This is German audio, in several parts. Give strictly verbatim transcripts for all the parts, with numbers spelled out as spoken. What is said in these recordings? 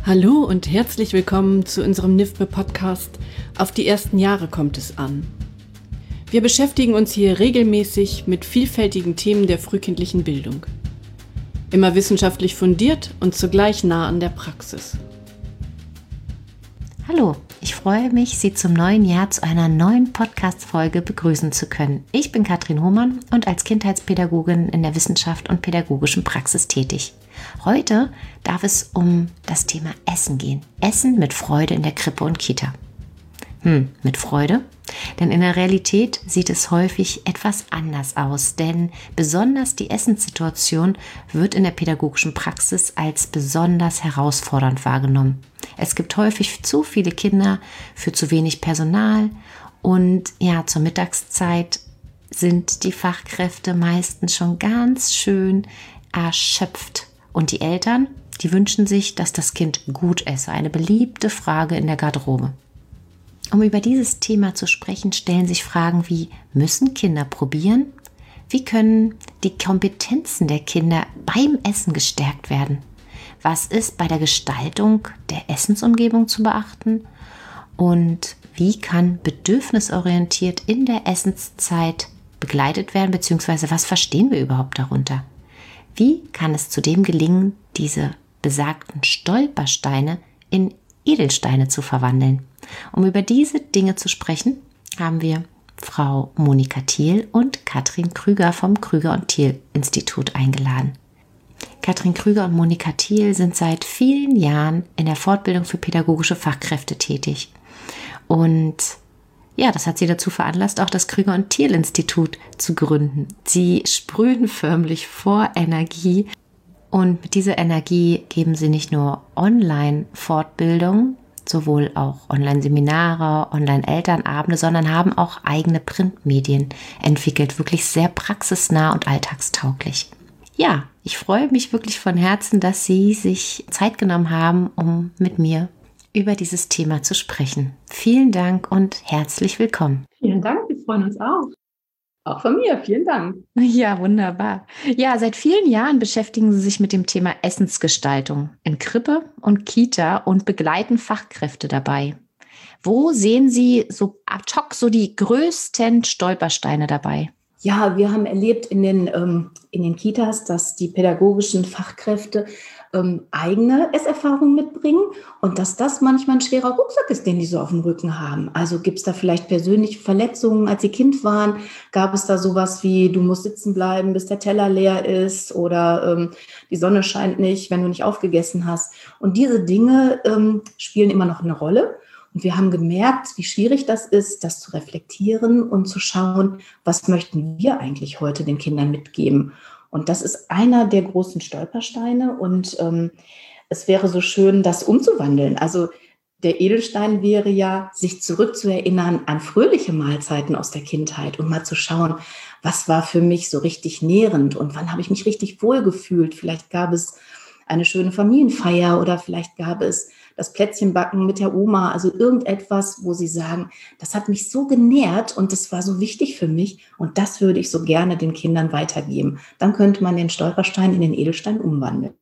Hallo und herzlich willkommen zu unserem N I F B-Podcast Auf die ersten Jahre kommt es an. Wir beschäftigen uns hier regelmäßig mit vielfältigen Themen der frühkindlichen Bildung. Immer wissenschaftlich fundiert und zugleich nah an der Praxis. Hallo, ich freue mich, Sie zum neuen Jahr zu einer neuen Podcast-Folge begrüßen zu können. Ich bin Katrin Hohmann und als Kindheitspädagogin in der Wissenschaft und pädagogischen Praxis tätig. Heute darf es um das Thema Essen gehen. Essen mit Freude in der Krippe und Kita. Hm, mit Freude? Denn in der Realität sieht es häufig etwas anders aus, denn besonders die Essenssituation wird in der pädagogischen Praxis als besonders herausfordernd wahrgenommen. Es gibt häufig zu viele Kinder für zu wenig Personal und ja, zur Mittagszeit sind die Fachkräfte meistens schon ganz schön erschöpft. Und die Eltern, die wünschen sich, dass das Kind gut esse. Eine beliebte Frage in der Garderobe. Um über dieses Thema zu sprechen, stellen sich Fragen wie: Müssen Kinder probieren? Wie können die Kompetenzen der Kinder beim Essen gestärkt werden? Was ist bei der Gestaltung der Essensumgebung zu beachten? Und wie kann bedürfnisorientiert in der Essenszeit begleitet werden, beziehungsweise was verstehen wir überhaupt darunter? Wie kann es zudem gelingen, diese besagten Stolpersteine in Edelsteine zu verwandeln? Um über diese Dinge zu sprechen, haben wir Frau Monika Thiel und Katrin Krüger vom Krüger und Thiel Institut eingeladen. Katrin Krüger und Monika Thiel sind seit vielen Jahren in der Fortbildung für pädagogische Fachkräfte tätig. Und ja, das hat sie dazu veranlasst, auch das Krüger und Thiel Institut zu gründen. Sie sprühen förmlich vor Energie und mit dieser Energie geben sie nicht nur Online-Fortbildung, sowohl auch Online-Seminare, Online-Elternabende, sondern haben auch eigene Printmedien entwickelt, wirklich sehr praxisnah und alltagstauglich. Ja, ich freue mich wirklich von Herzen, dass Sie sich Zeit genommen haben, um mit mir über dieses Thema zu sprechen. Vielen Dank und herzlich willkommen. Vielen Dank, wir freuen uns auch. Auch von mir, vielen Dank. Ja, wunderbar. Ja, seit vielen Jahren beschäftigen Sie sich mit dem Thema Essensgestaltung in Krippe und Kita und begleiten Fachkräfte dabei. Wo sehen Sie so ad hoc so die größten Stolpersteine dabei? Ja, wir haben erlebt in den, ähm, in den Kitas, dass die pädagogischen Fachkräfte ähm, eigene Esserfahrungen mitbringen und dass das manchmal ein schwerer Rucksack ist, den die so auf dem Rücken haben. Also gibt es da vielleicht persönliche Verletzungen, als sie Kind waren? Gab es da sowas wie: Du musst sitzen bleiben, bis der Teller leer ist, oder ähm, die Sonne scheint nicht, wenn du nicht aufgegessen hast? Und diese Dinge ähm, spielen immer noch eine Rolle. Und wir haben gemerkt, wie schwierig das ist, das zu reflektieren und zu schauen, was möchten wir eigentlich heute den Kindern mitgeben. Und das ist einer der großen Stolpersteine. Und ähm, es wäre so schön, das umzuwandeln. Also der Edelstein wäre ja, sich zurückzuerinnern an fröhliche Mahlzeiten aus der Kindheit und mal zu schauen, was war für mich so richtig nährend und wann habe ich mich richtig wohlgefühlt. Vielleicht gab es eine schöne Familienfeier oder vielleicht gab es das Plätzchenbacken mit der Oma, also irgendetwas, wo sie sagen, das hat mich so genährt und das war so wichtig für mich und das würde ich so gerne den Kindern weitergeben. Dann könnte man den Stolperstein in den Edelstein umwandeln.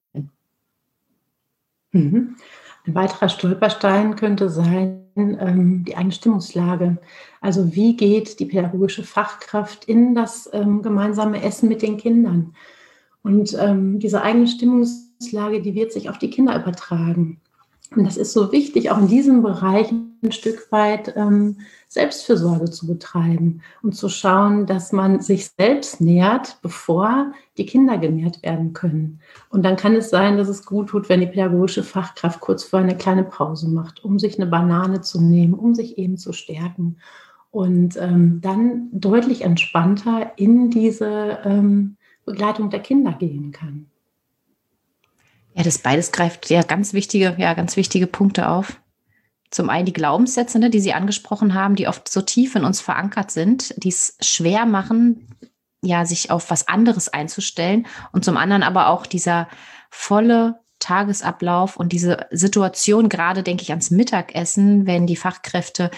Mhm. Ein weiterer Stolperstein könnte sein, ähm, die eigene Stimmungslage. Also wie geht die pädagogische Fachkraft in das ähm, gemeinsame Essen mit den Kindern? Und ähm, diese eigene Stimmungslage, die wird sich auf die Kinder übertragen. Und das ist so wichtig, auch in diesem Bereich ein Stück weit ähm, Selbstfürsorge zu betreiben und zu schauen, dass man sich selbst nährt, bevor die Kinder genährt werden können. Und dann kann es sein, dass es gut tut, wenn die pädagogische Fachkraft kurz vorher eine kleine Pause macht, um sich eine Banane zu nehmen, um sich eben zu stärken und ähm, dann deutlich entspannter in diese ähm, Begleitung der Kinder gehen kann. Ja, das beides greift ja ganz wichtige, ja, ganz wichtige Punkte auf. Zum einen die Glaubenssätze, ne, die Sie angesprochen haben, die oft so tief in uns verankert sind, die es schwer machen, ja, sich auf was anderes einzustellen. Und zum anderen aber auch dieser volle Tagesablauf und diese Situation, gerade denke ich ans Mittagessen, wenn die Fachkräfte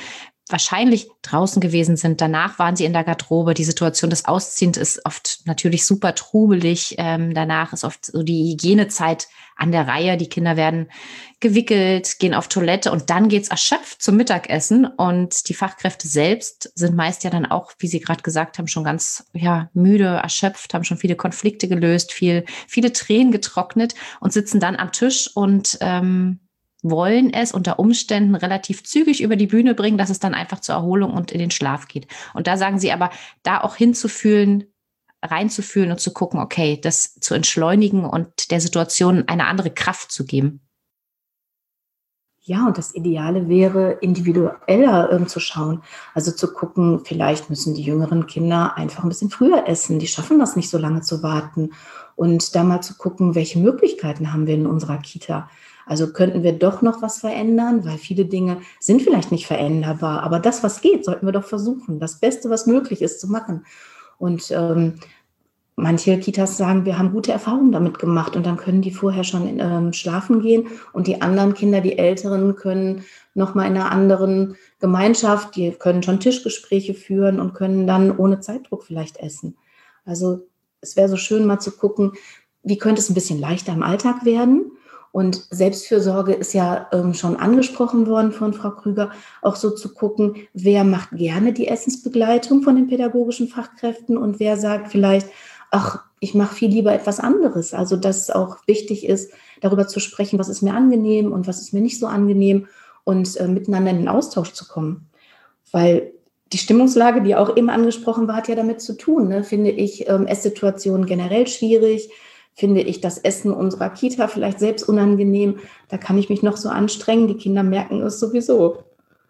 wahrscheinlich draußen gewesen sind. Danach waren sie in der Garderobe. Die Situation des Ausziehens ist oft natürlich super trubelig. Ähm, danach ist oft so die Hygienezeit an der Reihe. Die Kinder werden gewickelt, gehen auf Toilette und dann geht's erschöpft zum Mittagessen. Und die Fachkräfte selbst sind meist ja dann auch, wie Sie gerade gesagt haben, schon ganz ja müde, erschöpft, haben schon viele Konflikte gelöst, viel, viele Tränen getrocknet und sitzen dann am Tisch und ähm, wollen es unter Umständen relativ zügig über die Bühne bringen, dass es dann einfach zur Erholung und in den Schlaf geht. Und da sagen Sie aber, da auch hinzufühlen, reinzufühlen und zu gucken, okay, das zu entschleunigen und der Situation eine andere Kraft zu geben. Ja, und das Ideale wäre, individueller ähm, zu schauen. Also zu gucken, vielleicht müssen die jüngeren Kinder einfach ein bisschen früher essen. Die schaffen das nicht so lange zu warten. Und da mal zu gucken, welche Möglichkeiten haben wir in unserer Kita. Also könnten wir doch noch was verändern, weil viele Dinge sind vielleicht nicht veränderbar. Aber das, was geht, sollten wir doch versuchen, das Beste, was möglich ist, zu machen. Und ähm, manche Kitas sagen, wir haben gute Erfahrungen damit gemacht und dann können die vorher schon ähm, schlafen gehen und die anderen Kinder, die Älteren, können nochmal in einer anderen Gemeinschaft, die können schon Tischgespräche führen und können dann ohne Zeitdruck vielleicht essen. Also es wäre so schön mal zu gucken, wie könnte es ein bisschen leichter im Alltag werden. Und Selbstfürsorge ist ja ähm, schon angesprochen worden von Frau Krüger, auch so zu gucken, wer macht gerne die Essensbegleitung von den pädagogischen Fachkräften und wer sagt vielleicht, ach, ich mache viel lieber etwas anderes. Also dass es auch wichtig ist, darüber zu sprechen, was ist mir angenehm und was ist mir nicht so angenehm und äh, miteinander in den Austausch zu kommen. Weil die Stimmungslage, die auch eben angesprochen war, hat ja damit zu tun, ne? Finde ich ähm, Esssituationen generell schwierig, finde ich das Essen unserer Kita vielleicht selbst unangenehm, da kann ich mich noch so anstrengen, die Kinder merken es sowieso.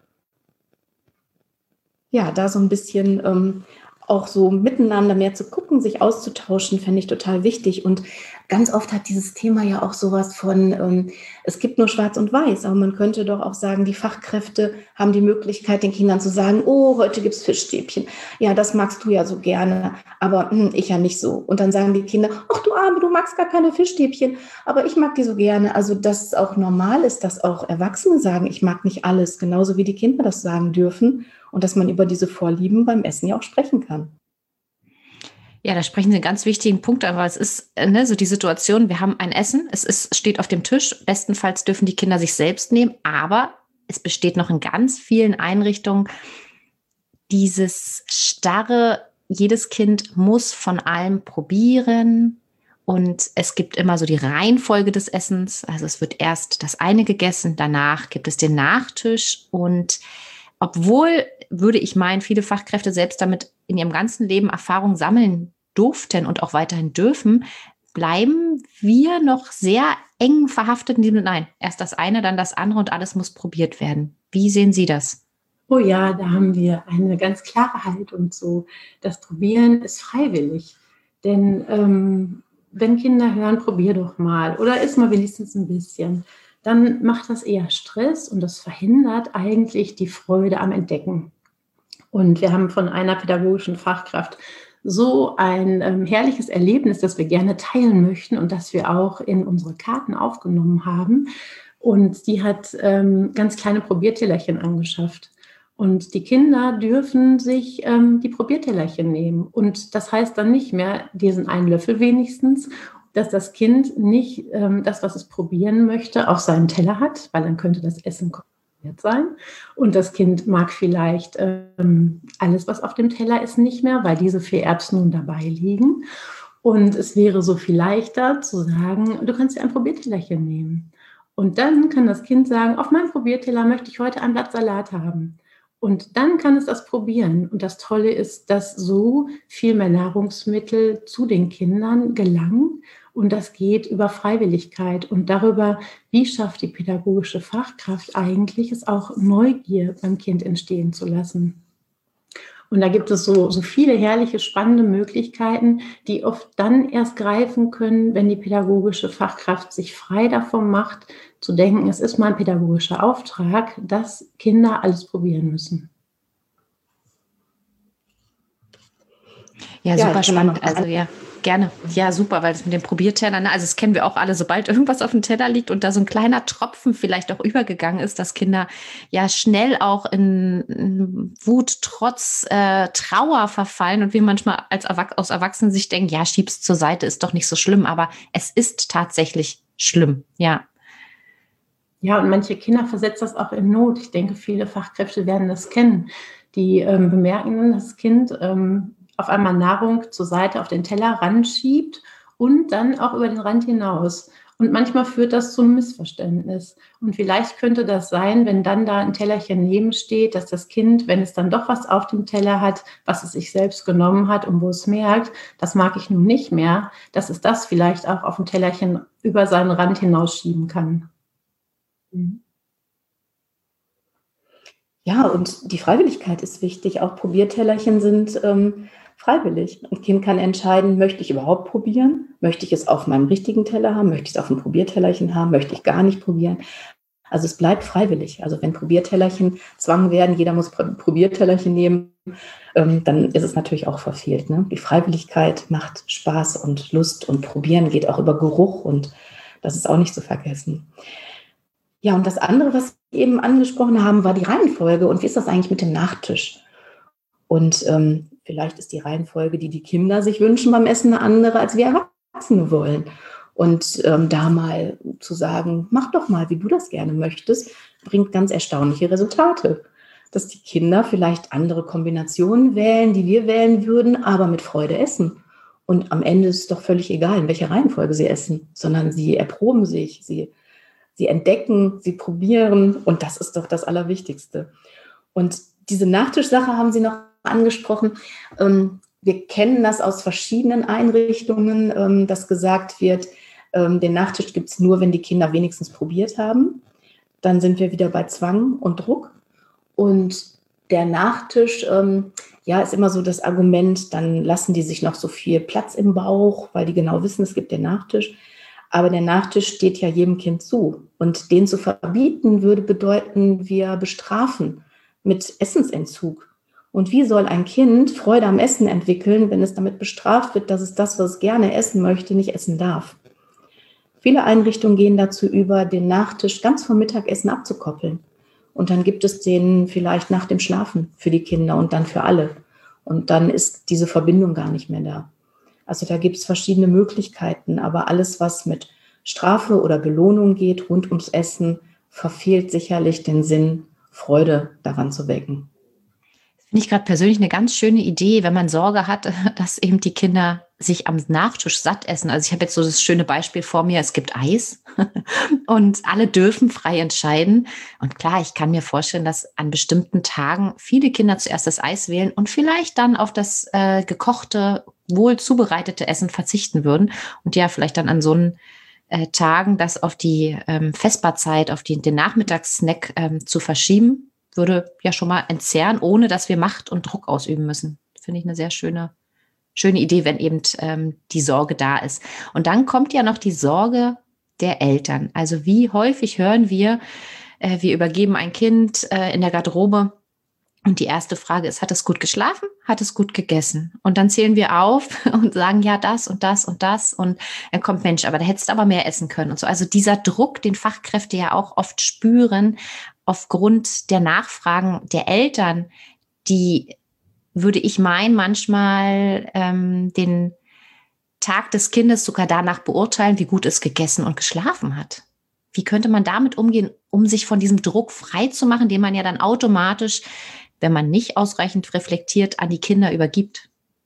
Ja, da so ein bisschen ähm, auch so miteinander mehr zu gucken, sich auszutauschen, fände ich total wichtig. Und ganz oft hat dieses Thema ja auch sowas von, ähm, es gibt nur Schwarz und Weiß, aber man könnte doch auch sagen, die Fachkräfte haben die Möglichkeit, den Kindern zu sagen, oh, heute gibt's Fischstäbchen. Ja, das magst du ja so gerne, aber hm, ich ja nicht so. Und dann sagen die Kinder, ach du Arme, du magst gar keine Fischstäbchen, aber ich mag die so gerne. Also, dass es auch normal ist, dass auch Erwachsene sagen, ich mag nicht alles, genauso wie die Kinder das sagen dürfen. Und dass man über diese Vorlieben beim Essen ja auch sprechen kann. Ja, da sprechen Sie einen ganz wichtigen Punkt, aber es ist ne, so die Situation, wir haben ein Essen, es ist, steht auf dem Tisch, bestenfalls dürfen die Kinder sich selbst nehmen, aber es besteht noch in ganz vielen Einrichtungen dieses starre, jedes Kind muss von allem probieren und es gibt immer so die Reihenfolge des Essens, also es wird erst das eine gegessen, danach gibt es den Nachtisch und obwohl, würde ich meinen, viele Fachkräfte selbst damit in ihrem ganzen Leben Erfahrung sammeln durften und auch weiterhin dürfen, bleiben wir noch sehr eng verhaftet in diesem, nein, erst das eine, dann das andere und alles muss probiert werden. Wie sehen Sie das? Oh ja, da haben wir eine ganz klare Haltung zu. Das Probieren ist freiwillig. Denn ähm, wenn Kinder hören, probier doch mal oder iss mal wenigstens ein bisschen, dann macht das eher Stress und das verhindert eigentlich die Freude am Entdecken. Und wir haben von einer pädagogischen Fachkraft so ein ähm, herrliches Erlebnis, das wir gerne teilen möchten und das wir auch in unsere Karten aufgenommen haben. Und die hat ähm, ganz kleine Probiertellerchen angeschafft. Und die Kinder dürfen sich ähm, die Probiertellerchen nehmen. Und das heißt dann nicht mehr diesen einen Löffel wenigstens, dass das Kind nicht ähm, das, was es probieren möchte, auf seinem Teller hat, weil dann könnte das Essen kontaminiert sein. Und das Kind mag vielleicht ähm, alles, was auf dem Teller ist, nicht mehr, weil diese vier Erbsen nun dabei liegen. Und es wäre so viel leichter zu sagen, du kannst dir ein Probiertellerchen nehmen. Und dann kann das Kind sagen, auf meinem Probierteller möchte ich heute ein Blatt Salat haben. Und dann kann es das probieren. Und das Tolle ist, dass so viel mehr Nahrungsmittel zu den Kindern gelangen. Und das geht über Freiwilligkeit und darüber, wie schafft die pädagogische Fachkraft eigentlich, es auch Neugier beim Kind entstehen zu lassen. Und da gibt es so, so viele herrliche, spannende Möglichkeiten, die oft dann erst greifen können, wenn die pädagogische Fachkraft sich frei davon macht, zu denken, es ist mein pädagogischer Auftrag, dass Kinder alles probieren müssen. Ja, Ja, super kann man spannend. noch- Also ja. Gerne. Ja, super, weil das mit den Probiertellern, also das kennen wir auch alle, sobald irgendwas auf dem Teller liegt und da so ein kleiner Tropfen vielleicht auch übergegangen ist, dass Kinder ja schnell auch in, in Wut, Trotz, äh, Trauer verfallen und wir manchmal als Erwach- aus Erwachsenensicht denken, ja, schieb's zur Seite, ist doch nicht so schlimm, aber es ist tatsächlich schlimm, ja. Ja, und manche Kinder versetzt das auch in Not. Ich denke, viele Fachkräfte werden das kennen. Die ähm, bemerken, dass das Kind ähm, auf einmal Nahrung zur Seite auf den Teller ranschiebt und dann auch über den Rand hinaus. Und manchmal führt das zu einem Missverständnis. Und vielleicht könnte das sein, wenn dann da ein Tellerchen neben steht, dass das Kind, wenn es dann doch was auf dem Teller hat, was es sich selbst genommen hat und wo es merkt, das mag ich nun nicht mehr, dass es das vielleicht auch auf dem Tellerchen über seinen Rand hinausschieben kann. Ja, und die Freiwilligkeit ist wichtig. Auch Probiertellerchen sind ähm, freiwillig. Ein Kind kann entscheiden, möchte ich überhaupt probieren? Möchte ich es auf meinem richtigen Teller haben? Möchte ich es auf einem Probiertellerchen haben? Möchte ich gar nicht probieren? Also es bleibt freiwillig. Also wenn Probiertellerchen Zwang werden, jeder muss Probiertellerchen nehmen, ähm, dann ist es natürlich auch verfehlt. Ne? Die Freiwilligkeit macht Spaß und Lust und Probieren geht auch über Geruch und das ist auch nicht zu vergessen. Ja, und das andere, was wir eben angesprochen haben, war die Reihenfolge. Und wie ist das eigentlich mit dem Nachtisch? Und ähm, vielleicht ist die Reihenfolge, die die Kinder sich wünschen beim Essen, eine andere, als wir Erwachsene wollen. Und ähm, da mal zu sagen, mach doch mal, wie du das gerne möchtest, bringt ganz erstaunliche Resultate. Dass die Kinder vielleicht andere Kombinationen wählen, die wir wählen würden, aber mit Freude essen. Und am Ende ist es doch völlig egal, in welcher Reihenfolge sie essen, sondern sie erproben sich, sie Sie entdecken, sie probieren und das ist doch das Allerwichtigste. Und diese Nachtischsache haben Sie noch angesprochen. Wir kennen das aus verschiedenen Einrichtungen, dass gesagt wird, den Nachtisch gibt es nur, wenn die Kinder wenigstens probiert haben. Dann sind wir wieder bei Zwang und Druck. Und der Nachtisch, ja, ist immer so das Argument, dann lassen die sich noch so viel Platz im Bauch, weil die genau wissen, es gibt den Nachtisch. Aber der Nachtisch steht ja jedem Kind zu. Und den zu verbieten, würde bedeuten, wir bestrafen mit Essensentzug. Und wie soll ein Kind Freude am Essen entwickeln, wenn es damit bestraft wird, dass es das, was es gerne essen möchte, nicht essen darf? Viele Einrichtungen gehen dazu über, den Nachtisch ganz vom Mittagessen abzukoppeln. Und dann gibt es den vielleicht nach dem Schlafen für die Kinder und dann für alle. Und dann ist diese Verbindung gar nicht mehr da. Also da gibt es verschiedene Möglichkeiten, aber alles, was mit Strafe oder Belohnung geht, rund ums Essen, verfehlt sicherlich den Sinn, Freude daran zu wecken. Finde ich gerade persönlich eine ganz schöne Idee, wenn man Sorge hat, dass eben die Kinder sich am Nachtisch satt essen. Also ich habe jetzt so das schöne Beispiel vor mir, es gibt Eis und alle dürfen frei entscheiden. Und klar, ich kann mir vorstellen, dass an bestimmten Tagen viele Kinder zuerst das Eis wählen und vielleicht dann auf das äh, gekochte, wohl zubereitete Essen verzichten würden. Und ja, vielleicht dann an so einen äh, Tagen das auf die ähm, Vesperzeit, auf die, den Nachmittagssnack ähm, zu verschieben, würde ja schon mal entzerren, ohne dass wir Macht und Druck ausüben müssen. Finde ich eine sehr schöne, schöne Idee, wenn eben ähm, die Sorge da ist. Und dann kommt ja noch die Sorge der Eltern. Also wie häufig hören wir, äh, wir übergeben ein Kind äh, in der Garderobe und die erste Frage ist, hat es gut geschlafen? Hat es gut gegessen? Und dann zählen wir auf und sagen, ja, das und das und das. Und dann kommt, Mensch, aber da hättest du aber mehr essen können und so. Also dieser Druck, den Fachkräfte ja auch oft spüren, aufgrund der Nachfragen der Eltern, die, würde ich meinen, manchmal ähm, den Tag des Kindes sogar danach beurteilen, wie gut es gegessen und geschlafen hat. Wie könnte man damit umgehen, um sich von diesem Druck frei zu machen, den man ja dann automatisch, wenn man nicht ausreichend reflektiert, an die Kinder übergibt?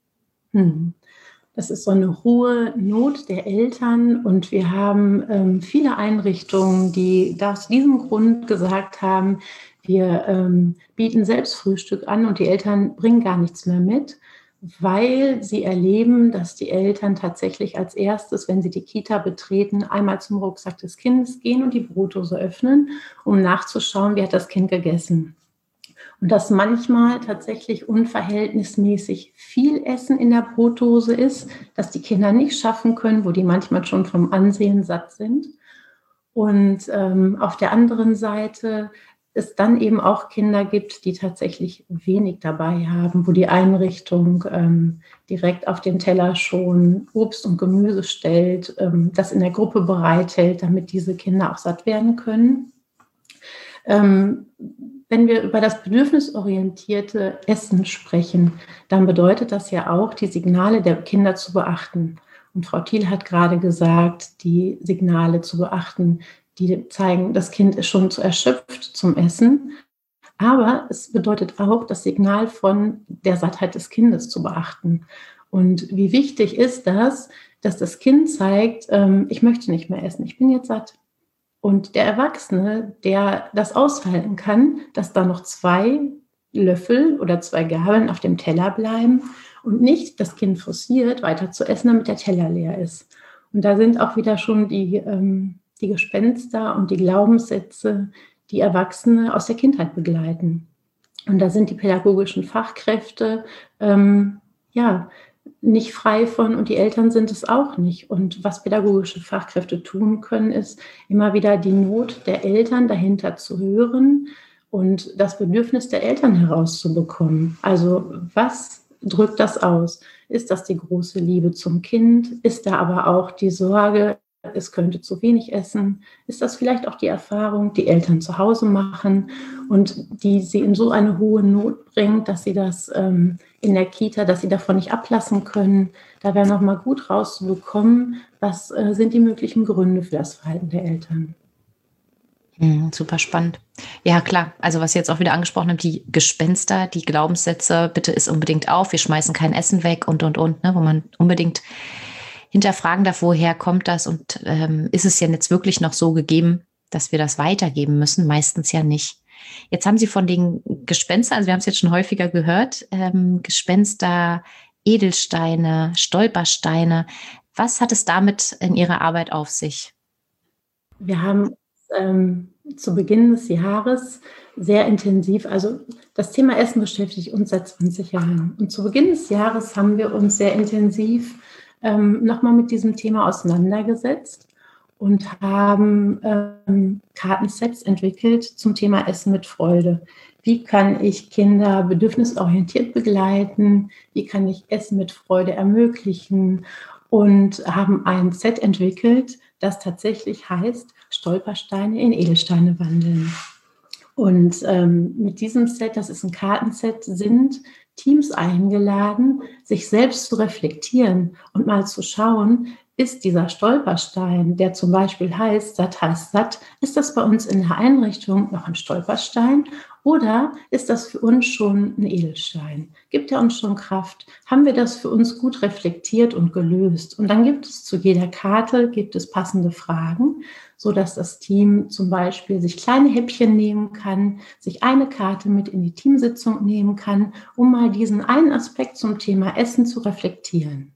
Hm. Das ist so eine hohe Not der Eltern und wir haben ähm, viele Einrichtungen, die aus diesem Grund gesagt haben, wir ähm, bieten selbst Frühstück an und die Eltern bringen gar nichts mehr mit, weil sie erleben, dass die Eltern tatsächlich als erstes, wenn sie die Kita betreten, einmal zum Rucksack des Kindes gehen und die Brotdose öffnen, um nachzuschauen, wie hat das Kind gegessen. Und dass manchmal tatsächlich unverhältnismäßig viel Essen in der Brotdose ist, dass die Kinder nicht schaffen können, wo die manchmal schon vom Ansehen satt sind. Und ähm, auf der anderen Seite es dann eben auch Kinder gibt, die tatsächlich wenig dabei haben, wo die Einrichtung ähm, direkt auf den Teller schon Obst und Gemüse stellt, ähm, das in der Gruppe bereithält, damit diese Kinder auch satt werden können. Ähm, wenn wir über das bedürfnisorientierte Essen sprechen, dann bedeutet das ja auch, die Signale der Kinder zu beachten. Und Frau Thiel hat gerade gesagt, die Signale zu beachten, die zeigen, das Kind ist schon zu erschöpft zum Essen. Aber es bedeutet auch, das Signal von der Sattheit des Kindes zu beachten. Und wie wichtig ist das, dass das Kind zeigt, ähm, ich möchte nicht mehr essen, ich bin jetzt satt. Und der Erwachsene, der das aushalten kann, dass da noch zwei Löffel oder zwei Gabeln auf dem Teller bleiben und nicht das Kind forciert, weiter zu essen, damit der Teller leer ist. Und da sind auch wieder schon die, ähm, die Gespenster und die Glaubenssätze, die Erwachsene aus der Kindheit begleiten. Und da sind die pädagogischen Fachkräfte ähm, ja nicht frei von und die Eltern sind es auch nicht. Und was pädagogische Fachkräfte tun können, ist immer wieder die Not der Eltern dahinter zu hören und das Bedürfnis der Eltern herauszubekommen. Also was drückt das aus? Ist das die große Liebe zum Kind? Ist da aber auch die Sorge, es könnte zu wenig essen? Ist das vielleicht auch die Erfahrung, die Eltern zu Hause machen und die sie in so eine hohe Not bringt, dass sie das ähm, in der Kita, dass sie davon nicht ablassen können? Da wäre nochmal gut rauszubekommen, was äh, sind die möglichen Gründe für das Verhalten der Eltern. Hm, super spannend. Ja, klar. Also was Sie jetzt auch wieder angesprochen haben, die Gespenster, die Glaubenssätze, bitte isst unbedingt auf, wir schmeißen kein Essen weg und, und, und, ne, wo man unbedingt hinterfragen darf, woher kommt das und ähm, ist es ja jetzt wirklich noch so gegeben, dass wir das weitergeben müssen? Meistens ja nicht. Jetzt haben Sie von den Gespenstern, also wir haben es jetzt schon häufiger gehört, ähm, Gespenster, Edelsteine, Stolpersteine. Was hat es damit in Ihrer Arbeit auf sich? Wir haben ähm, zu Beginn des Jahres sehr intensiv, also das Thema Essen beschäftigt uns seit zwanzig Jahren. Und zu Beginn des Jahres haben wir uns sehr intensiv ähm, nochmal mit diesem Thema auseinandergesetzt und haben ähm, Kartensets entwickelt zum Thema Essen mit Freude. Wie kann ich Kinder bedürfnisorientiert begleiten? Wie kann ich Essen mit Freude ermöglichen? Und haben ein Set entwickelt, das tatsächlich heißt, Stolpersteine in Edelsteine wandeln. Und ähm, mit diesem Set, das ist ein Kartenset, sind Teams eingeladen, sich selbst zu reflektieren und mal zu schauen, ist dieser Stolperstein, der zum Beispiel heißt, satt heißt satt, ist das bei uns in der Einrichtung noch ein Stolperstein oder ist das für uns schon ein Edelstein? Gibt er uns schon Kraft? Haben wir das für uns gut reflektiert und gelöst? Und dann gibt es zu jeder Karte, gibt es passende Fragen, sodass das Team zum Beispiel sich kleine Häppchen nehmen kann, sich eine Karte mit in die Teamsitzung nehmen kann, um mal diesen einen Aspekt zum Thema Essen zu reflektieren.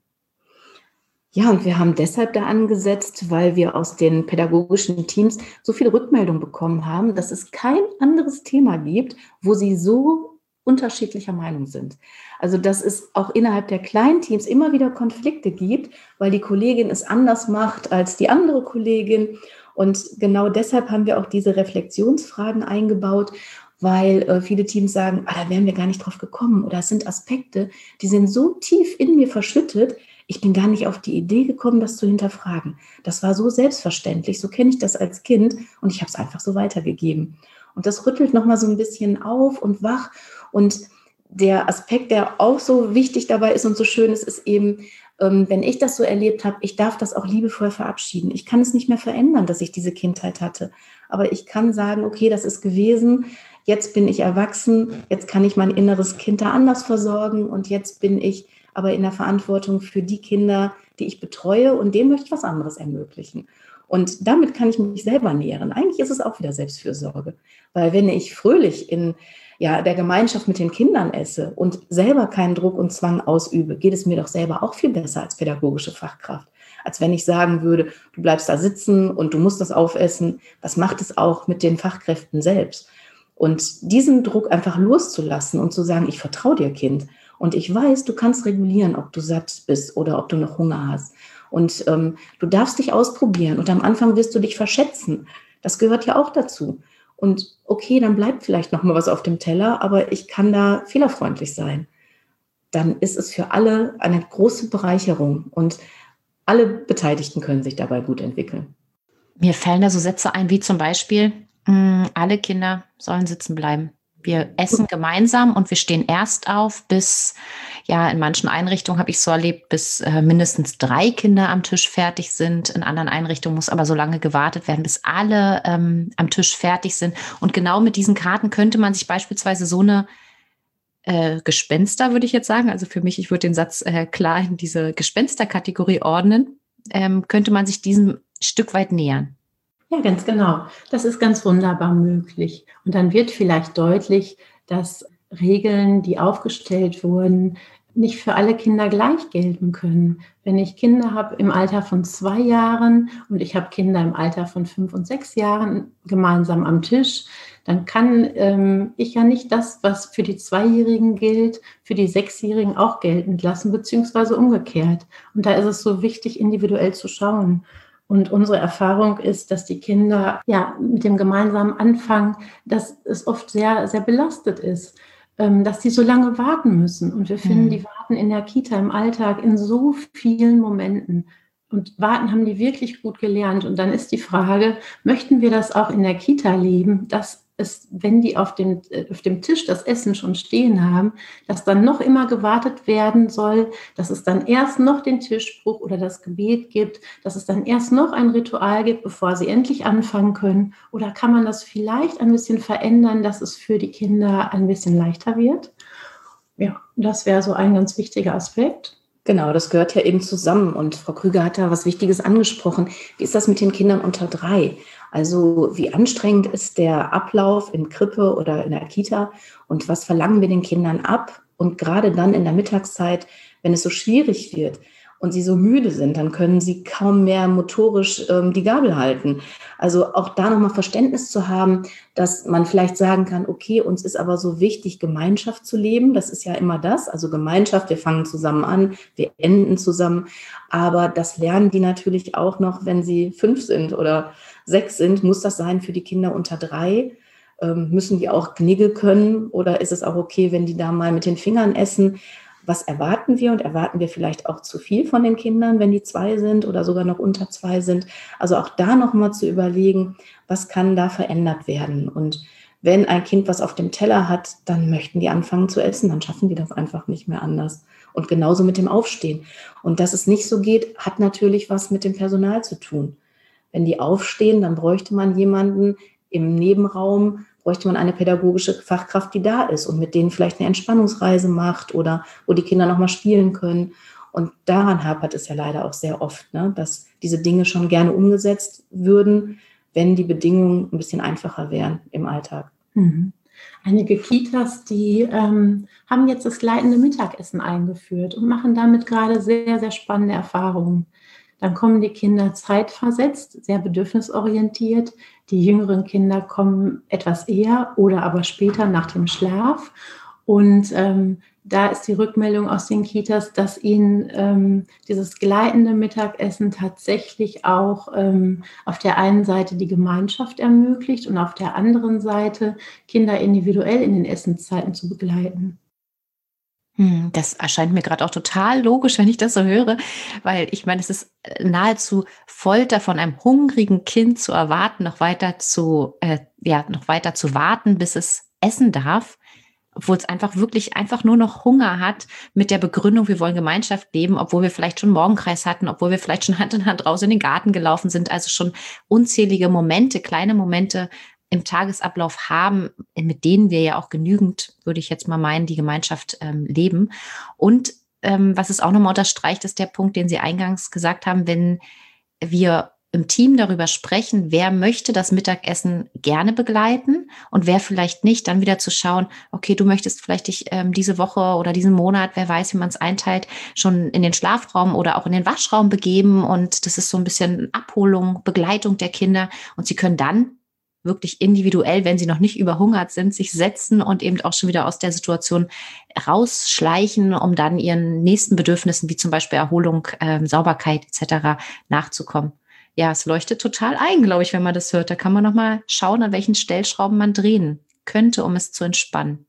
Ja, und wir haben deshalb da angesetzt, weil wir aus den pädagogischen Teams so viele Rückmeldungen bekommen haben, dass es kein anderes Thema gibt, wo sie so unterschiedlicher Meinung sind. Also dass es auch innerhalb der kleinen Teams immer wieder Konflikte gibt, weil die Kollegin es anders macht als die andere Kollegin. Und genau deshalb haben wir auch diese Reflexionsfragen eingebaut, weil äh, viele Teams sagen, ah, da wären wir gar nicht drauf gekommen oder es sind Aspekte, die sind so tief in mir verschüttet, ich bin gar nicht auf die Idee gekommen, das zu hinterfragen. Das war so selbstverständlich, so kenne ich das als Kind und ich habe es einfach so weitergegeben. Und das rüttelt nochmal so ein bisschen auf und wach. Und der Aspekt, der auch so wichtig dabei ist und so schön ist, ist eben, ähm, wenn ich das so erlebt habe, ich darf das auch liebevoll verabschieden. Ich kann es nicht mehr verändern, dass ich diese Kindheit hatte. Aber ich kann sagen, okay, das ist gewesen, jetzt bin ich erwachsen, jetzt kann ich mein inneres Kind da anders versorgen und jetzt bin ich aber in der Verantwortung für die Kinder, die ich betreue und denen möchte ich was anderes ermöglichen. Und damit kann ich mich selber nähren. Eigentlich ist es auch wieder Selbstfürsorge, weil wenn ich fröhlich in ja, der Gemeinschaft mit den Kindern esse und selber keinen Druck und Zwang ausübe, geht es mir doch selber auch viel besser als pädagogische Fachkraft. Als wenn ich sagen würde, du bleibst da sitzen und du musst das aufessen. Das macht es auch mit den Fachkräften selbst. Und diesen Druck einfach loszulassen und zu sagen, ich vertraue dir, Kind. Und ich weiß, du kannst regulieren, ob du satt bist oder ob du noch Hunger hast. Und ähm, du darfst dich ausprobieren. Und am Anfang wirst du dich verschätzen. Das gehört ja auch dazu. Und okay, dann bleibt vielleicht noch mal was auf dem Teller, aber ich kann da fehlerfreundlich sein. Dann ist es für alle eine große Bereicherung und alle Beteiligten können sich dabei gut entwickeln. Mir fallen da so Sätze ein, wie zum Beispiel, mh, alle Kinder sollen sitzen bleiben. Wir essen gemeinsam und wir stehen erst auf, bis, ja, in manchen Einrichtungen habe ich so erlebt, bis äh, mindestens drei Kinder am Tisch fertig sind. In anderen Einrichtungen muss aber so lange gewartet werden, bis alle ähm, am Tisch fertig sind. Und genau mit diesen Karten könnte man sich beispielsweise so eine äh, Gespenster, würde ich jetzt sagen, also für mich, ich würde den Satz äh, klar in diese Gespensterkategorie ordnen, ähm, könnte man sich diesem Stück weit nähern. Ja, ganz genau. Das ist ganz wunderbar möglich. Und dann wird vielleicht deutlich, dass Regeln, die aufgestellt wurden, nicht für alle Kinder gleich gelten können. Wenn ich Kinder habe im Alter von zwei Jahren und ich habe Kinder im Alter von fünf und sechs Jahren gemeinsam am Tisch, dann kann ähm, ich ja nicht das, was für die Zweijährigen gilt, für die Sechsjährigen auch geltend lassen, beziehungsweise umgekehrt. Und da ist es so wichtig, individuell zu schauen. Und unsere Erfahrung ist, dass die Kinder ja mit dem gemeinsamen Anfang, dass es oft sehr, sehr belastet ist, dass die so lange warten müssen. Und wir finden, mhm. die warten in der Kita im Alltag in so vielen Momenten. Und warten haben die wirklich gut gelernt. Und dann ist die Frage, möchten wir das auch in der Kita leben, dass es, wenn die auf dem, auf dem Tisch das Essen schon stehen haben, dass dann noch immer gewartet werden soll, dass es dann erst noch den Tischspruch oder das Gebet gibt, dass es dann erst noch ein Ritual gibt, bevor sie endlich anfangen können? Oder kann man das vielleicht ein bisschen verändern, dass es für die Kinder ein bisschen leichter wird? Ja, das wäre so ein ganz wichtiger Aspekt. Genau, das gehört ja eben zusammen. Und Frau Krüger hat da was Wichtiges angesprochen. Wie ist das mit den Kindern unter drei? Also wie anstrengend ist der Ablauf in Krippe oder in der Kita und was verlangen wir den Kindern ab? Und gerade dann in der Mittagszeit, wenn es so schwierig wird und sie so müde sind, dann können sie kaum mehr motorisch ähm, die Gabel halten. Also auch da nochmal Verständnis zu haben, dass man vielleicht sagen kann, okay, uns ist aber so wichtig, Gemeinschaft zu leben. Das ist ja immer das, also Gemeinschaft, wir fangen zusammen an, wir enden zusammen. Aber das lernen die natürlich auch noch, wenn sie fünf sind oder sechs sind. Muss das sein für die Kinder unter drei? Ähm, müssen die auch Knigge können oder ist es auch okay, wenn die da mal mit den Fingern essen? Was erwarten wir und erwarten wir vielleicht auch zu viel von den Kindern, wenn die zwei sind oder sogar noch unter zwei sind? Also auch da nochmal zu überlegen, was kann da verändert werden? Und wenn ein Kind was auf dem Teller hat, dann möchten die anfangen zu essen, dann schaffen die das einfach nicht mehr anders. Und genauso mit dem Aufstehen. Und dass es nicht so geht, hat natürlich was mit dem Personal zu tun. Wenn die aufstehen, dann bräuchte man jemanden im Nebenraum, bräuchte man eine pädagogische Fachkraft, die da ist und mit denen vielleicht eine Entspannungsreise macht oder wo die Kinder nochmal spielen können. Und daran hapert es ja leider auch sehr oft, ne, dass diese Dinge schon gerne umgesetzt würden, wenn die Bedingungen ein bisschen einfacher wären im Alltag. Mhm. Einige Kitas, die ähm, haben jetzt das leitende Mittagessen eingeführt und machen damit gerade sehr, sehr spannende Erfahrungen. Dann kommen die Kinder zeitversetzt, sehr bedürfnisorientiert. Die jüngeren Kinder kommen etwas eher oder aber später nach dem Schlaf. Und ähm, da ist die Rückmeldung aus den Kitas, dass ihnen ähm, dieses gleitende Mittagessen tatsächlich auch ähm, auf der einen Seite die Gemeinschaft ermöglicht und auf der anderen Seite Kinder individuell in den Essenszeiten zu begleiten. Das erscheint mir gerade auch total logisch, wenn ich das so höre, weil ich meine, es ist nahezu Folter von einem hungrigen Kind zu erwarten, noch weiter zu, äh, ja, noch weiter zu warten, bis es essen darf, obwohl es einfach wirklich einfach nur noch Hunger hat mit der Begründung, wir wollen Gemeinschaft leben, obwohl wir vielleicht schon Morgenkreis hatten, obwohl wir vielleicht schon Hand in Hand raus in den Garten gelaufen sind, also schon unzählige Momente, kleine Momente im Tagesablauf haben, mit denen wir ja auch genügend, würde ich jetzt mal meinen, die Gemeinschaft ähm, leben. Und ähm, was es auch nochmal unterstreicht, ist der Punkt, den Sie eingangs gesagt haben, wenn wir im Team darüber sprechen, wer möchte das Mittagessen gerne begleiten und wer vielleicht nicht, dann wieder zu schauen, okay, du möchtest vielleicht dich ähm, diese Woche oder diesen Monat, wer weiß, wie man es einteilt, schon in den Schlafraum oder auch in den Waschraum begeben und das ist so ein bisschen Abholung, Begleitung der Kinder und sie können dann wirklich individuell, wenn sie noch nicht überhungert sind, sich setzen und eben auch schon wieder aus der Situation rausschleichen, um dann ihren nächsten Bedürfnissen, wie zum Beispiel Erholung, ähm, Sauberkeit et cetera nachzukommen. ja, es leuchtet total ein, glaube ich, wenn man das hört. Da kann man nochmal schauen, an welchen Stellschrauben man drehen könnte, um es zu entspannen.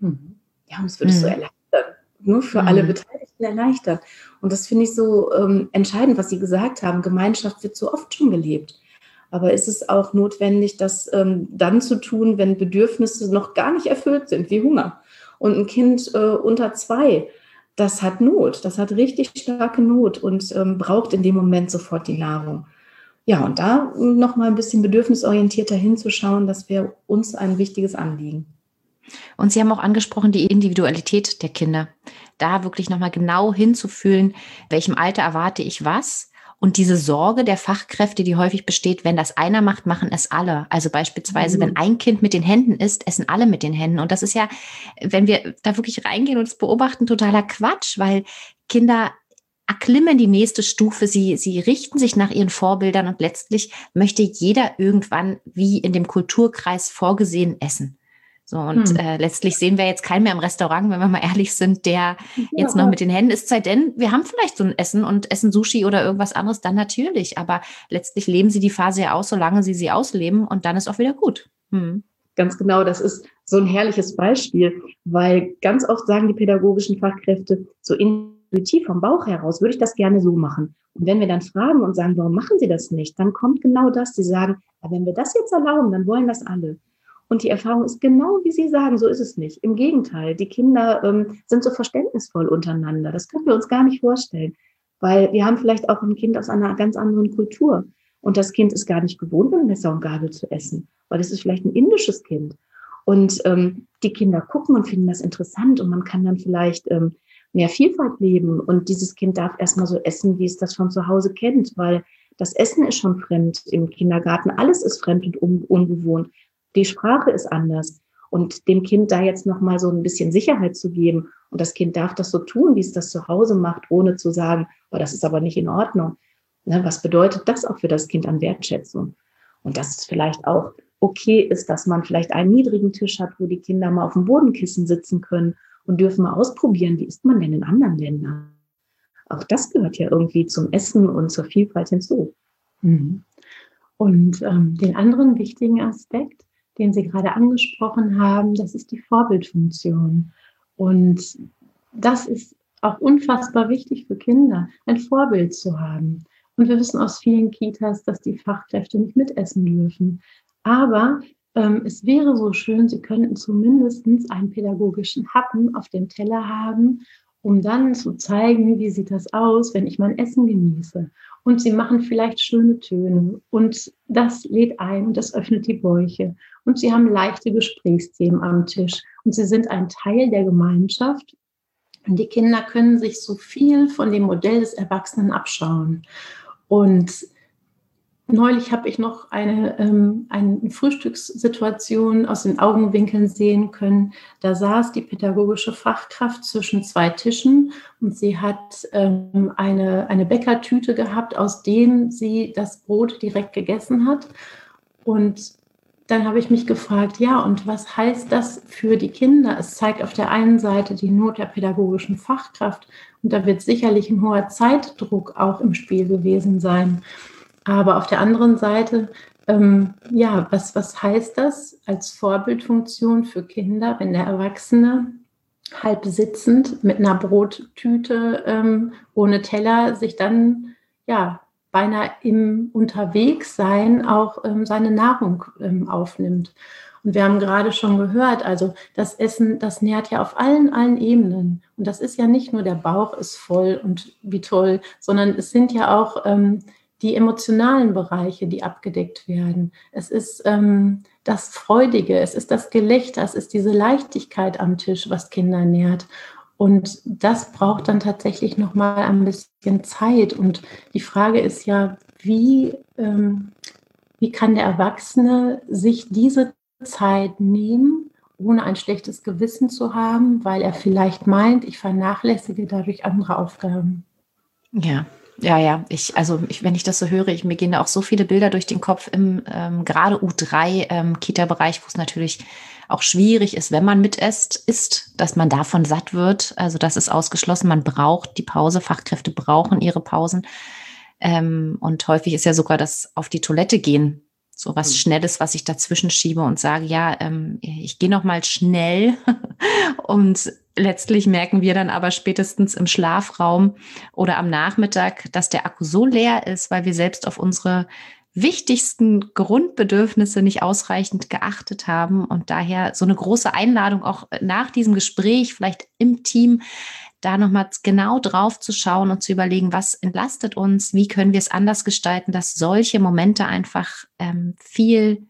Ja, und es würde es so erleichtern. Nur für mhm. alle Beteiligten erleichtern. Und das finde ich so ähm, entscheidend, was Sie gesagt haben. Gemeinschaft wird so oft schon gelebt. Aber ist es auch notwendig, das ähm, dann zu tun, wenn Bedürfnisse noch gar nicht erfüllt sind, wie Hunger? Und ein Kind äh, unter zwei, das hat Not, das hat richtig starke Not und ähm, braucht in dem Moment sofort die Nahrung. Ja, und da noch mal ein bisschen bedürfnisorientierter hinzuschauen, das wäre uns ein wichtiges Anliegen. Und Sie haben auch angesprochen, die Individualität der Kinder. Da wirklich nochmal genau hinzufühlen, welchem Alter erwarte ich was. Und diese Sorge der Fachkräfte, die häufig besteht, wenn das einer macht, machen es alle. Also beispielsweise, mhm. wenn ein Kind mit den Händen isst, essen alle mit den Händen. Und das ist ja, wenn wir da wirklich reingehen und es beobachten, totaler Quatsch, weil Kinder erklimmen die nächste Stufe, sie, sie richten sich nach ihren Vorbildern und letztlich möchte jeder irgendwann wie in dem Kulturkreis vorgesehen essen. So, und hm. äh, letztlich sehen wir jetzt keinen mehr im Restaurant, wenn wir mal ehrlich sind, der jetzt ja. noch mit den Händen isst, sei denn, wir haben vielleicht so ein Essen und essen Sushi oder irgendwas anderes, dann natürlich. Aber letztlich leben sie die Phase ja aus, solange sie sie ausleben und dann ist auch wieder gut. Hm. Ganz genau, das ist so ein herrliches Beispiel, weil ganz oft sagen die pädagogischen Fachkräfte, so intuitiv vom Bauch heraus würde ich das gerne so machen. Und wenn wir dann fragen und sagen, warum machen Sie das nicht, dann kommt genau das. Sie sagen, ja, wenn wir das jetzt erlauben, dann wollen das alle. Und die Erfahrung ist genau, wie Sie sagen, so ist es nicht. Im Gegenteil, die Kinder ähm, sind so verständnisvoll untereinander. Das können wir uns gar nicht vorstellen, weil wir haben vielleicht auch ein Kind aus einer ganz anderen Kultur. Und das Kind ist gar nicht gewohnt, mit Messer und Gabel zu essen, weil es ist vielleicht ein indisches Kind. Und ähm, die Kinder gucken und finden das interessant und man kann dann vielleicht ähm, mehr Vielfalt leben. Und dieses Kind darf erstmal so essen, wie es das von zu Hause kennt, weil das Essen ist schon fremd im Kindergarten. Alles ist fremd und un- ungewohnt. Die Sprache ist anders und dem Kind da jetzt nochmal so ein bisschen Sicherheit zu geben und das Kind darf das so tun, wie es das zu Hause macht, ohne zu sagen, oh, das ist aber nicht in Ordnung. Ne, was bedeutet das auch für das Kind an Wertschätzung? Und dass es vielleicht auch okay ist, dass man vielleicht einen niedrigen Tisch hat, wo die Kinder mal auf dem Bodenkissen sitzen können und dürfen mal ausprobieren, wie isst man denn in anderen Ländern? Auch das gehört ja irgendwie zum Essen und zur Vielfalt hinzu. Mhm. Und ähm, den anderen wichtigen Aspekt, den Sie gerade angesprochen haben, das ist die Vorbildfunktion. Und das ist auch unfassbar wichtig für Kinder, ein Vorbild zu haben. Und wir wissen aus vielen Kitas, dass die Fachkräfte nicht mitessen dürfen. Aber ähm, es wäre so schön, Sie könnten zumindest einen pädagogischen Happen auf dem Teller haben, um dann zu zeigen, wie sieht das aus, wenn ich mein Essen genieße. Und Sie machen vielleicht schöne Töne und das lädt ein und das öffnet die Bäuche. Und Sie haben leichte Gesprächsthemen am Tisch und Sie sind ein Teil der Gemeinschaft. Und die Kinder können sich so viel von dem Modell des Erwachsenen abschauen. Und neulich habe ich noch eine, ähm, eine Frühstückssituation aus den Augenwinkeln sehen können. Da saß die pädagogische Fachkraft zwischen zwei Tischen und sie hat ähm, eine, eine Bäckertüte gehabt, aus dem sie das Brot direkt gegessen hat. Und dann habe ich mich gefragt, ja, und was heißt das für die Kinder? Es zeigt auf der einen Seite die Not der pädagogischen Fachkraft und da wird sicherlich ein hoher Zeitdruck auch im Spiel gewesen sein. Aber auf der anderen Seite, ähm, ja, was, was heißt das als Vorbildfunktion für Kinder, wenn der Erwachsene halb sitzend mit einer Brottüte ähm, ohne Teller sich dann, ja, beinahe im Unterwegssein auch ähm, seine Nahrung ähm, aufnimmt. Und wir haben gerade schon gehört, also das Essen, das nährt ja auf allen, allen Ebenen. Und das ist ja nicht nur der Bauch ist voll und wie toll, sondern es sind ja auch ähm, die emotionalen Bereiche, die abgedeckt werden. Es ist ähm, das Freudige, es ist das Gelächter, es ist diese Leichtigkeit am Tisch, was Kinder nährt. Und das braucht dann tatsächlich nochmal ein bisschen Zeit. Und die Frage ist ja, wie, ähm, wie kann der Erwachsene sich diese Zeit nehmen, ohne ein schlechtes Gewissen zu haben, weil er vielleicht meint, ich vernachlässige dadurch andere Aufgaben. Ja. Ja, ja, ich, also ich, wenn ich das so höre, ich, mir gehen da auch so viele Bilder durch den Kopf im ähm, gerade U drei ähm, Kita-Bereich, wo es natürlich auch schwierig ist, wenn man mitesst, ist, dass man davon satt wird. Also das ist ausgeschlossen, man braucht die Pause, Fachkräfte brauchen ihre Pausen. Ähm, und häufig ist ja sogar das auf die Toilette gehen so was Schnelles, was ich dazwischen schiebe und sage, ja, ähm, ich gehe noch mal schnell. Und letztlich merken wir dann aber spätestens im Schlafraum oder am Nachmittag, dass der Akku so leer ist, weil wir selbst auf unsere wichtigsten Grundbedürfnisse nicht ausreichend geachtet haben. Und daher so eine große Einladung auch nach diesem Gespräch, vielleicht im Team, da nochmal genau drauf zu schauen und zu überlegen, was entlastet uns, wie können wir es anders gestalten, dass solche Momente einfach ähm, viel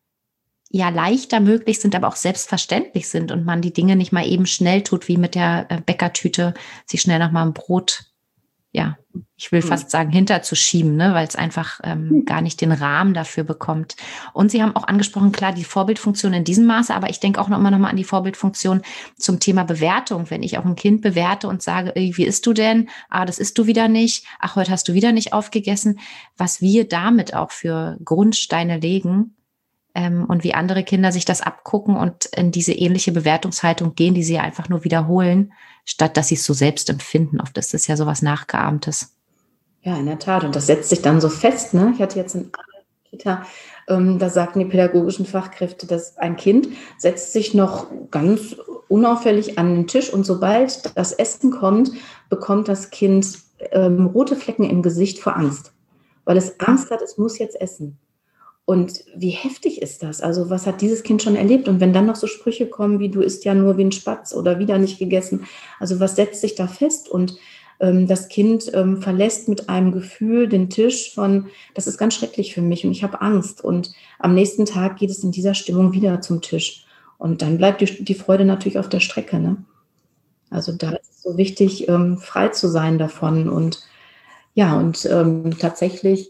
ja leichter möglich sind, aber auch selbstverständlich sind und man die Dinge nicht mal eben schnell tut, wie mit der äh, Bäckertüte, sich schnell nochmal ein Brot, ja, ich will fast sagen, hinterzuschieben, ne, weil es einfach ähm, gar nicht den Rahmen dafür bekommt. Und Sie haben auch angesprochen, klar, die Vorbildfunktion in diesem Maße, aber ich denke auch noch immer noch mal an die Vorbildfunktion zum Thema Bewertung. Wenn ich auch ein Kind bewerte und sage, ey, wie isst du denn? Ah, das isst du wieder nicht. Ach, heute hast du wieder nicht aufgegessen. Was wir damit auch für Grundsteine legen ähm, und wie andere Kinder sich das abgucken und in diese ähnliche Bewertungshaltung gehen, die sie einfach nur wiederholen, statt dass sie es so selbst empfinden. Oft ist das ja sowas Nachgeahmtes. Ja, in der Tat. Und das setzt sich dann so fest. Ne? Ich hatte jetzt in einer Kita, ähm, da sagten die pädagogischen Fachkräfte, dass ein Kind setzt sich noch ganz unauffällig an den Tisch und sobald das Essen kommt, bekommt das Kind ähm, rote Flecken im Gesicht vor Angst, weil es Angst hat, es muss jetzt essen. Und wie heftig ist das? Also was hat dieses Kind schon erlebt? Und wenn dann noch so Sprüche kommen, wie du isst ja nur wie ein Spatz oder wieder nicht gegessen. Also was setzt sich da fest? Und ähm, das Kind ähm, verlässt mit einem Gefühl den Tisch von, das ist ganz schrecklich für mich und ich habe Angst. Und am nächsten Tag geht es in dieser Stimmung wieder zum Tisch. Und dann bleibt die, die Freude natürlich auf der Strecke. Ne? Also da ist es so wichtig, ähm, frei zu sein davon. Und ja, und ähm, tatsächlich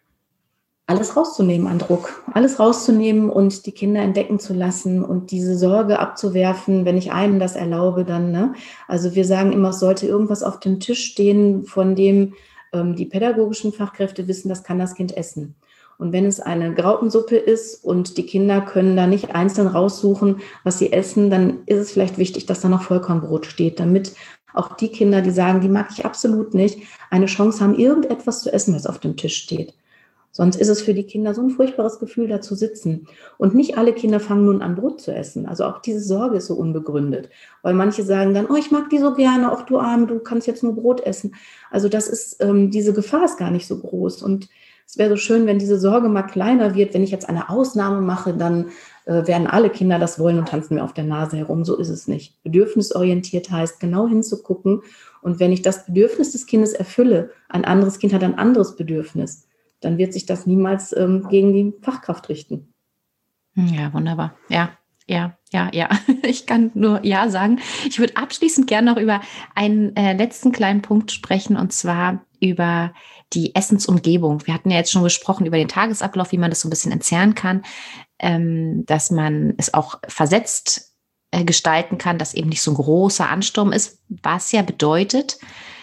alles rauszunehmen an Druck, alles rauszunehmen und die Kinder entdecken zu lassen und diese Sorge abzuwerfen, wenn ich einem das erlaube, dann, ne? Also wir sagen immer, es sollte irgendwas auf dem Tisch stehen, von dem ähm, die pädagogischen Fachkräfte wissen, das kann das Kind essen. Und wenn es eine Graupensuppe ist und die Kinder können da nicht einzeln raussuchen, was sie essen, dann ist es vielleicht wichtig, dass da noch Vollkornbrot steht, damit auch die Kinder, die sagen, die mag ich absolut nicht, eine Chance haben, irgendetwas zu essen, was auf dem Tisch steht. Sonst ist es für die Kinder so ein furchtbares Gefühl, da zu sitzen. Und nicht alle Kinder fangen nun an, Brot zu essen. Also auch diese Sorge ist so unbegründet. Weil manche sagen dann, oh, ich mag die so gerne, auch du Arme, du kannst jetzt nur Brot essen. Also das ist, ähm, diese Gefahr ist gar nicht so groß. Und es wäre so schön, wenn diese Sorge mal kleiner wird. Wenn ich jetzt eine Ausnahme mache, dann äh, werden alle Kinder das wollen und tanzen mir auf der Nase herum. So ist es nicht. Bedürfnisorientiert heißt, genau hinzugucken. Und wenn ich das Bedürfnis des Kindes erfülle, ein anderes Kind hat ein anderes Bedürfnis, dann wird sich das niemals ähm, gegen die Fachkraft richten. Ja, wunderbar. Ja, ja, ja, ja. Ich kann nur ja sagen. Ich würde abschließend gerne noch über einen äh, letzten kleinen Punkt sprechen, und zwar über die Essensumgebung. Wir hatten ja jetzt schon gesprochen über den Tagesablauf, wie man das so ein bisschen entzerren kann, ähm, dass man es auch versetzt äh, gestalten kann, dass eben nicht so ein großer Ansturm ist, was ja bedeutet,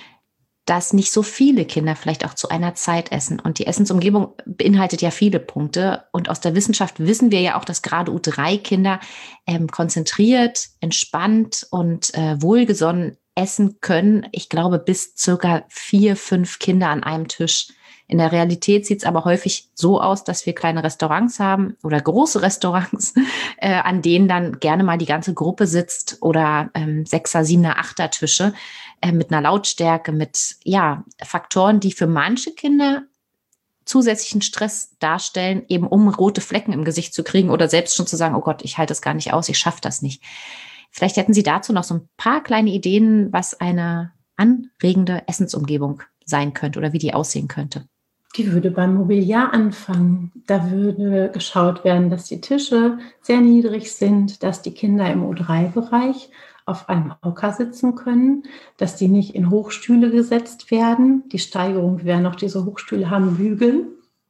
dass nicht so viele Kinder vielleicht auch zu einer Zeit essen. Und die Essensumgebung beinhaltet ja viele Punkte. Und aus der Wissenschaft wissen wir ja auch, dass gerade U drei Kinder ähm, konzentriert, entspannt und äh, wohlgesonnen essen können. Ich glaube, bis circa vier, fünf Kinder an einem Tisch. In der Realität sieht es aber häufig so aus, dass wir kleine Restaurants haben oder große Restaurants, äh, an denen dann gerne mal die ganze Gruppe sitzt oder ähm, Sechser-, Siebener-, Achter-Tische äh, mit einer Lautstärke, mit ja Faktoren, die für manche Kinder zusätzlichen Stress darstellen, eben um rote Flecken im Gesicht zu kriegen oder selbst schon zu sagen, oh Gott, ich halte das gar nicht aus, ich schaffe das nicht. Vielleicht hätten Sie dazu noch so ein paar kleine Ideen, was eine anregende Essensumgebung sein könnte oder wie die aussehen könnte. Die würde beim Mobiliar anfangen. Da würde geschaut werden, dass die Tische sehr niedrig sind, dass die Kinder im U drei Bereich auf einem Hocker sitzen können, dass die nicht in Hochstühle gesetzt werden. Die Steigerung wäre noch, diese Hochstühle haben Bügel.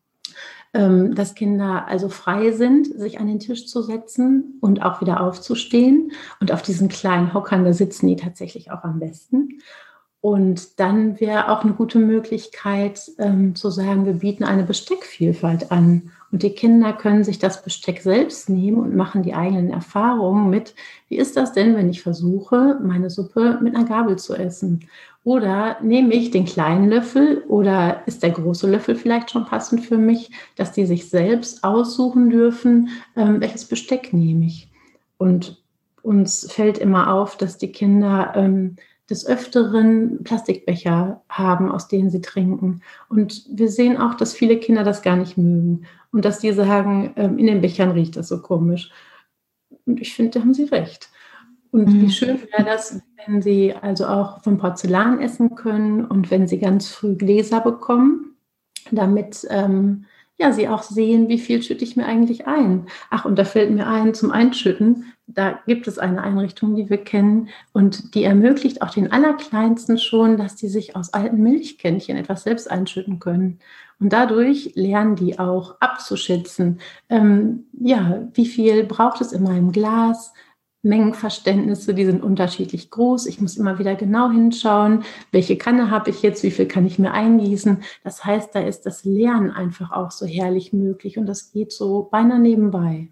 Ähm, dass Kinder also frei sind, sich an den Tisch zu setzen und auch wieder aufzustehen. Und auf diesen kleinen Hockern, da sitzen die tatsächlich auch am besten. Und dann wäre auch eine gute Möglichkeit ähm, zu sagen, wir bieten eine Besteckvielfalt an. Und die Kinder können sich das Besteck selbst nehmen und machen die eigenen Erfahrungen mit, wie ist das denn, wenn ich versuche, meine Suppe mit einer Gabel zu essen? Oder nehme ich den kleinen Löffel oder ist der große Löffel vielleicht schon passend für mich, dass die sich selbst aussuchen dürfen, ähm, welches Besteck nehme ich. Und uns fällt immer auf, dass die Kinder ähm, des Öfteren Plastikbecher haben, aus denen sie trinken. Und wir sehen auch, dass viele Kinder das gar nicht mögen und dass die sagen, ähm, in den Bechern riecht das so komisch. Und ich finde, da haben sie recht. Und mhm. wie schön wäre das, wenn sie also auch vom Porzellan essen können und wenn sie ganz früh Gläser bekommen, damit ähm, ja, sie auch sehen, wie viel schütte ich mir eigentlich ein. Ach, und da fällt mir ein, zum Einschütten, da gibt es eine Einrichtung, die wir kennen und die ermöglicht auch den Allerkleinsten schon, dass die sich aus alten Milchkännchen etwas selbst einschütten können. Und dadurch lernen die auch abzuschätzen, ähm, ja, wie viel braucht es in meinem Glas. Mengenverständnisse, die sind unterschiedlich groß. Ich muss immer wieder genau hinschauen, welche Kanne habe ich jetzt, wie viel kann ich mir eingießen. Das heißt, da ist das Lernen einfach auch so herrlich möglich und das geht so beinahe nebenbei.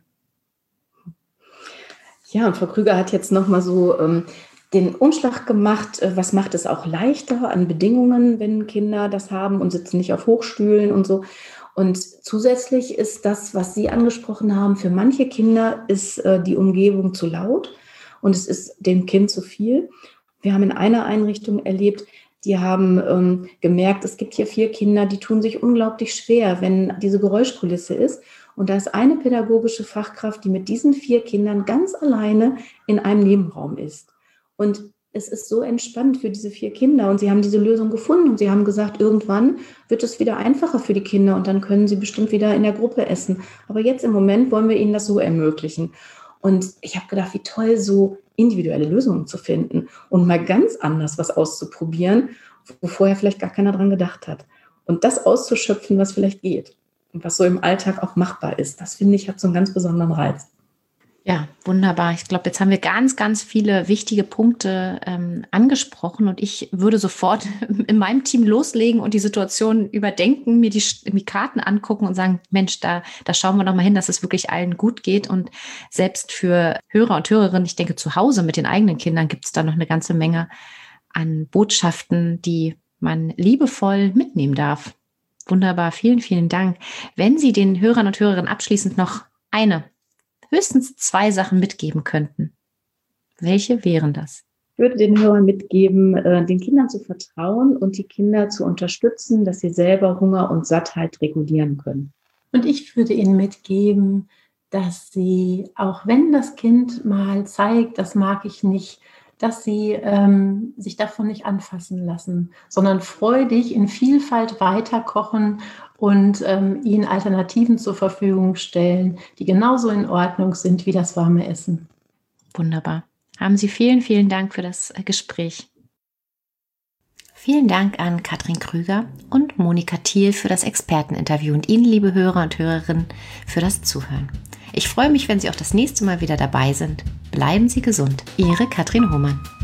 Ja, und Frau Krüger hat jetzt nochmal so ähm, den Umschlag gemacht, äh, was macht es auch leichter an Bedingungen, wenn Kinder das haben und sitzen nicht auf Hochstühlen und so. Und zusätzlich ist das, was Sie angesprochen haben, für manche Kinder ist äh, die Umgebung zu laut und es ist dem Kind zu viel. Wir haben in einer Einrichtung erlebt, die haben ähm, gemerkt, es gibt hier vier Kinder, die tun sich unglaublich schwer, wenn diese Geräuschkulisse ist. Und da ist eine pädagogische Fachkraft, die mit diesen vier Kindern ganz alleine in einem Nebenraum ist. Und es ist so entspannt für diese vier Kinder und sie haben diese Lösung gefunden und sie haben gesagt, irgendwann wird es wieder einfacher für die Kinder und dann können sie bestimmt wieder in der Gruppe essen. Aber jetzt im Moment wollen wir ihnen das so ermöglichen. Und ich habe gedacht, wie toll, so individuelle Lösungen zu finden und mal ganz anders was auszuprobieren, wo vorher vielleicht gar keiner dran gedacht hat. Und das auszuschöpfen, was vielleicht geht und was so im Alltag auch machbar ist, das finde ich, hat so einen ganz besonderen Reiz. Ja, wunderbar. Ich glaube, jetzt haben wir ganz, ganz viele wichtige Punkte ähm, angesprochen und ich würde sofort in meinem Team loslegen und die Situation überdenken, mir die, die Karten angucken und sagen, Mensch, da, da schauen wir doch mal hin, dass es wirklich allen gut geht und selbst für Hörer und Hörerinnen, ich denke, zu Hause mit den eigenen Kindern gibt es da noch eine ganze Menge an Botschaften, die man liebevoll mitnehmen darf. Wunderbar, vielen, vielen Dank. Wenn Sie den Hörern und Hörerinnen abschließend noch eine höchstens zwei Sachen mitgeben könnten, welche wären das? Ich würde den Hörern mitgeben, den Kindern zu vertrauen und die Kinder zu unterstützen, dass sie selber Hunger und Sattheit regulieren können. Und ich würde ihnen mitgeben, dass sie, auch wenn das Kind mal zeigt, das mag ich nicht, dass sie ähm, sich davon nicht anfassen lassen, sondern freudig in Vielfalt weiterkochen und ähm, ihnen Alternativen zur Verfügung stellen, die genauso in Ordnung sind wie das warme Essen. Wunderbar. Haben Sie vielen, vielen Dank für das Gespräch. Vielen Dank an Katrin Krüger und Monika Thiel für das Experteninterview und Ihnen, liebe Hörer und Hörerinnen, für das Zuhören. Ich freue mich, wenn Sie auch das nächste Mal wieder dabei sind. Bleiben Sie gesund. Ihre Katrin Hohmann.